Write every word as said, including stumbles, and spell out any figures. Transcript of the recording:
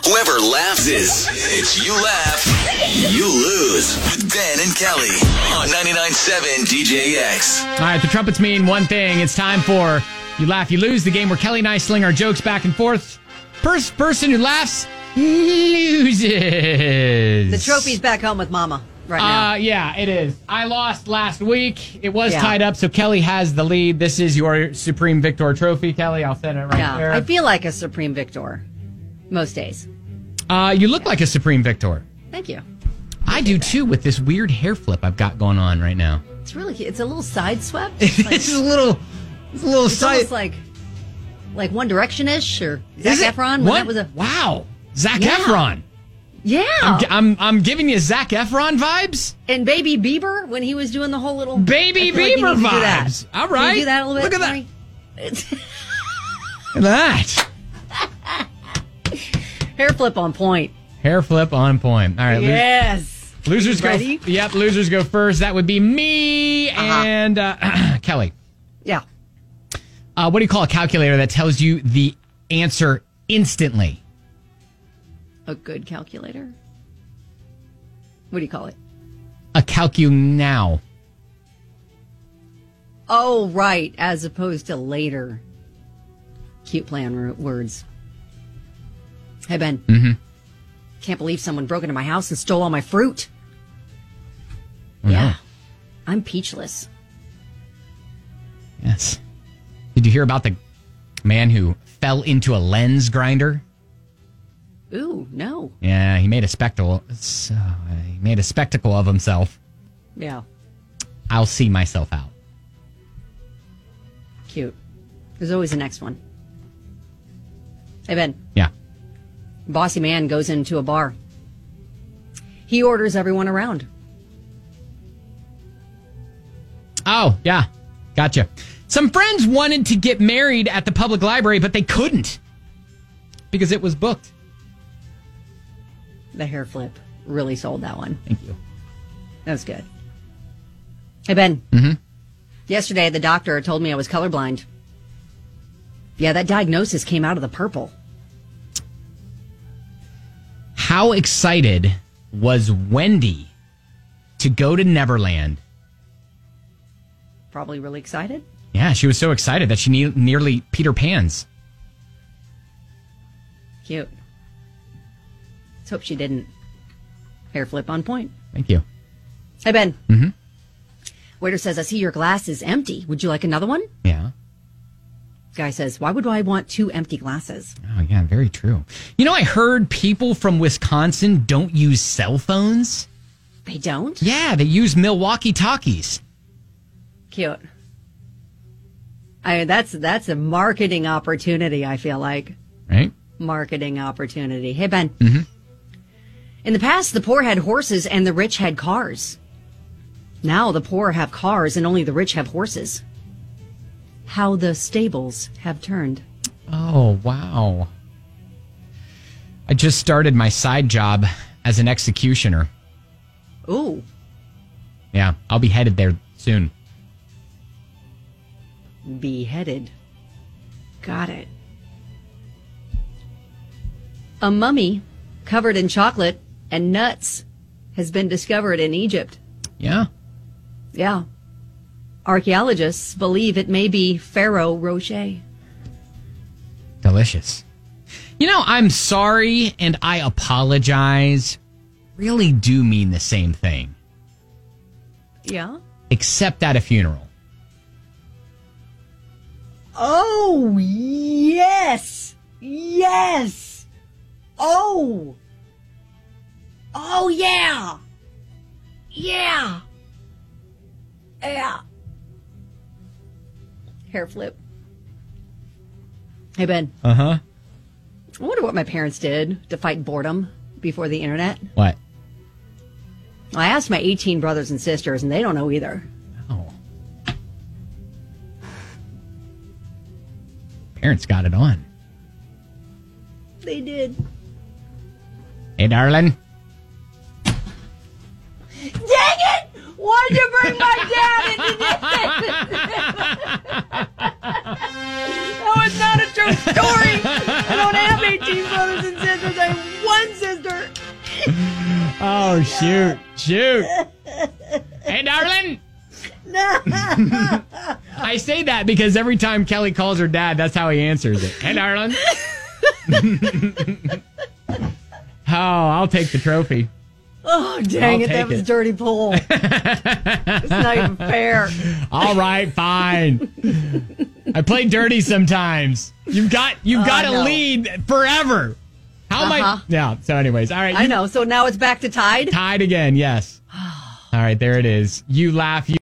Whoever laughs is. It's You Laugh, You Lose with Ben and Kelly on ninety-nine point seven D J X. All right, the trumpets mean one thing. It's time for You Laugh, You Lose, the game where Kelly and I sling our jokes back and forth. First person who laughs loses. The trophy's back home with Mama right now. Uh, yeah, it is. I lost last week. It was Yeah. tied up, so Kelly has the lead. This is your Supreme Victor trophy, Kelly. I'll set it right yeah, there. I feel like a Supreme Victor most days. Uh, you look like a Supreme Victor. Thank you. I do too, with this weird hair flip I've got going on right now. It's really cute. It's a little side swept. It's, like, It's a little, it's a little it's side. almost like like One Direction-ish or Zac Is it? Efron. When What? that was a Wow, Zac Yeah. Efron. yeah. I'm, I'm I'm giving you Zac Efron vibes. And Baby Bieber when he was doing the whole little Baby I feel like he Bieber needs to do that. vibes. All Can you right. do that a little bit? Look at Mary? Look at that. Hair flip on point. Hair flip on point. All right. lo- Yes. Losers go. Ready? Yep. Losers go first. That would be me Uh-huh. and uh, Kelly. Yeah. Uh, what do you call a calculator that tells you the answer instantly? A good calculator. What do you call it? A calcu now. Oh, right. As opposed to later. Cute play on r- words. Hey, Ben. Mm-hmm. Can't believe someone broke into my house and stole all my fruit. Oh, yeah. no. I'm peachless. Yes. Did you hear about the man who fell into a lens grinder? Ooh, no. Yeah, he made a spectacle. So, uh, he made a spectacle of himself. Yeah. I'll see myself out. Cute. There's always the next one. Hey, Ben. Yeah. Bossy man goes into a bar. He orders everyone around. Oh, yeah. Gotcha. Some friends wanted to get married at the public library, but they couldn't because it was booked. The hair flip really sold that one. Thank you. That was good. Hey, Ben. Mm-hmm. Yesterday, the doctor told me I was colorblind. Yeah, that diagnosis came out of the purple. How excited was Wendy to go to Neverland? Probably really excited. Yeah, she was so excited that she ne- nearly Peter Pans. Cute. Let's hope she didn't. Hair flip on point. Thank you. Hey, Ben. Mm-hmm. Waiter says, I see your glass is empty. Would you like another one? Yeah. Guy says, why would I want two empty glasses? Oh, yeah, very true. You know, I heard people from Wisconsin don't use cell phones. They don't? Yeah, they use Milwaukee talkies. Cute. I that's that's a marketing opportunity, I feel like. Right? Marketing opportunity. Hey, Ben. Mm-hmm. In the past, the poor had horses and the rich had cars. Now the poor have cars and only the rich have horses. How the stables have turned. Oh, wow. I just started my side job as an executioner. Ooh. Yeah, I'll be headed there soon. Beheaded. Got it. A mummy covered in chocolate and nuts has been discovered in Egypt. Yeah. Yeah. Archaeologists believe it may be Pharaoh Rocher. Delicious. You know, I'm sorry and I apologize. Really do mean the same thing. Yeah? Except at a funeral. Oh, yes. Yes. Oh. Oh, yeah. Yeah. Yeah. Hair flip. Hey, Ben. Uh-huh. I wonder what my parents did to fight boredom before the internet. What? I asked my eighteen brothers and sisters, and they don't know either. Oh. Parents got it on. They did. Hey, darling. Dang it! Why'd you bring my dad into this? That was not a true story. I don't have eighteen brothers and sisters. I Oh, shoot. Shoot. Hey, darling. I say that because every time Kelly calls her dad, that's how he answers it. Hey, darling. Oh, I'll take the trophy. Oh, dang I'll it. That take was it. dirty pull. It's not even fair. All right, fine. I play dirty sometimes. You've got you've Oh, got I to know. lead forever. How am I? Uh-huh. Yeah. So, anyways, all right. I you- know. So now it's back to tied. Tied again. Yes. All right. There it is. You laugh. You